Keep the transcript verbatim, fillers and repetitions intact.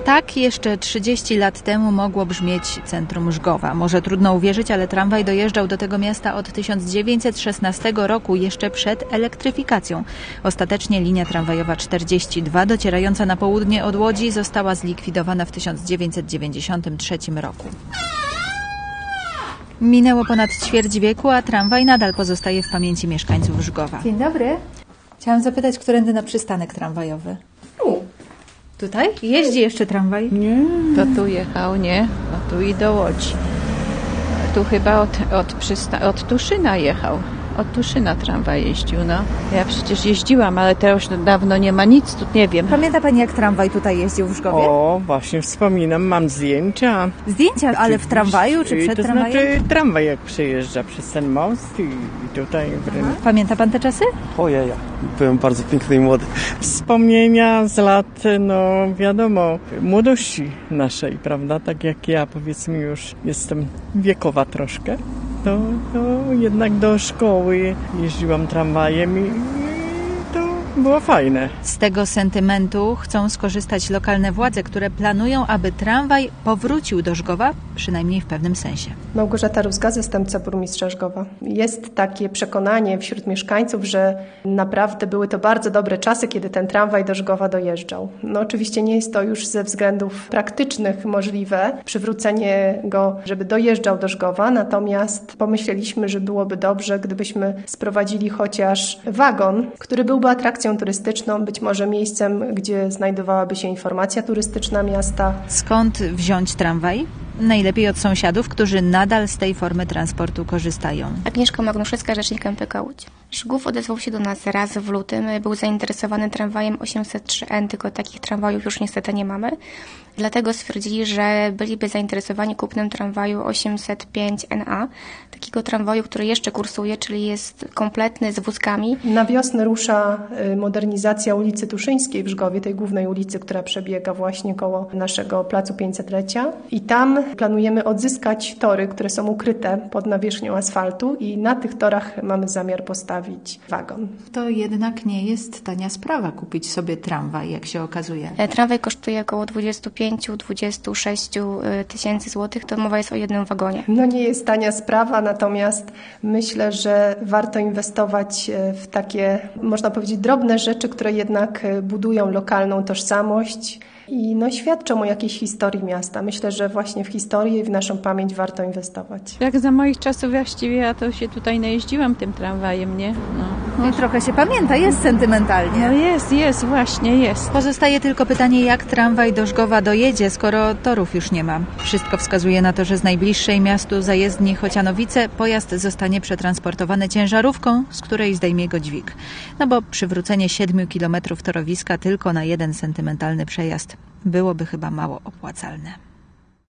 Tak jeszcze trzydzieści lat temu mogło brzmieć centrum Rzgowa. Może trudno uwierzyć, ale tramwaj dojeżdżał do tego miasta od tysiąc dziewięćset szesnastego roku, jeszcze przed elektryfikacją. Ostatecznie linia tramwajowa czterdzieści dwa, docierająca na południe od Łodzi, została zlikwidowana w tysiąc dziewięćset dziewięćdziesiątym trzecim roku. Minęło ponad ćwierć wieku, a tramwaj nadal pozostaje w pamięci mieszkańców Rzgowa. Dzień dobry. Chciałam zapytać, którędy na przystanek tramwajowy? Tu. Tutaj? Jeździ jeszcze tramwaj? Nie. To tu jechał, nie? No tu i do Łodzi. Tu chyba od, od, przysta- od Tuszyna jechał. Od Tuszyna tramwaj jeździł, no. Ja przecież jeździłam, ale to już dawno nie ma nic, tu nie wiem. Pamięta pani, jak tramwaj tutaj jeździł w Rzgowie? O, właśnie wspominam, mam zdjęcia. Zdjęcia, ale w tramwaju czy przed to tramwajem? To znaczy tramwaj jak przejeżdża przez ten most i, i tutaj wręcz. Pamięta pan te czasy? Ojej, byłem bardzo piękny i młody. Wspomnienia z lat, no wiadomo, młodości naszej, prawda? Tak jak ja, powiedzmy, już jestem wiekowa troszkę. To, to jednak do szkoły jeździłam tramwajem i, i to było fajne. Z tego sentymentu chcą skorzystać lokalne władze, które planują, aby tramwaj powrócił do Rzgowa, przynajmniej w pewnym sensie. Małgorzata Rózga, zastępca burmistrza Rzgowa. Jest takie przekonanie wśród mieszkańców, że naprawdę były to bardzo dobre czasy, kiedy ten tramwaj do Rzgowa dojeżdżał. No oczywiście nie jest to już ze względów praktycznych możliwe, przywrócenie go, żeby dojeżdżał do Rzgowa, natomiast pomyśleliśmy, że byłoby dobrze, gdybyśmy sprowadzili chociaż wagon, który byłby atrakcją turystyczną, być może miejscem, gdzie znajdowałaby się informacja turystyczna miasta. Skąd wziąć tramwaj? Najlepiej od sąsiadów, którzy nadal z tej formy transportu korzystają. Agnieszka Magnuszewska, rzecznik M P K Łódź. Rzgów odezwał się do nas raz w lutym. Był zainteresowany tramwajem osiemset trzy N, tylko takich tramwajów już niestety nie mamy. Dlatego stwierdzili, że byliby zainteresowani kupnem tramwaju osiemset pięć N A, takiego tramwaju, który jeszcze kursuje, czyli jest kompletny z wózkami. Na wiosnę rusza modernizacja ulicy Tuszyńskiej w Rzgowie, tej głównej ulicy, która przebiega właśnie koło naszego placu pięćsetlecia. I tam planujemy odzyskać tory, które są ukryte pod nawierzchnią asfaltu i na tych torach mamy zamiar postawić wagon. To jednak nie jest tania sprawa kupić sobie tramwaj, jak się okazuje. Tramwaj kosztuje około dwadzieścia pięć do dwudziestu sześciu tysięcy złotych, to mowa jest o jednym wagonie. No nie jest tania sprawa, natomiast myślę, że warto inwestować w takie, można powiedzieć, drobne rzeczy, które jednak budują lokalną tożsamość i no, świadczą o jakiejś historii miasta. Myślę, że właśnie w historię i w naszą pamięć warto inwestować. Jak za moich czasów właściwie, ja to się tutaj najeździłam tym tramwajem, nie? No. No i trochę się pamięta, jest sentymentalnie. No jest, jest, właśnie jest. Pozostaje tylko pytanie, jak tramwaj do Rzgowa dojedzie, skoro torów już nie ma. Wszystko wskazuje na to, że z najbliższej miastu zajezdni Chocianowice pojazd zostanie przetransportowany ciężarówką, z której zdejmie go dźwig. No bo przywrócenie siedmiu kilometrów torowiska tylko na jeden sentymentalny przejazd byłoby chyba mało opłacalne.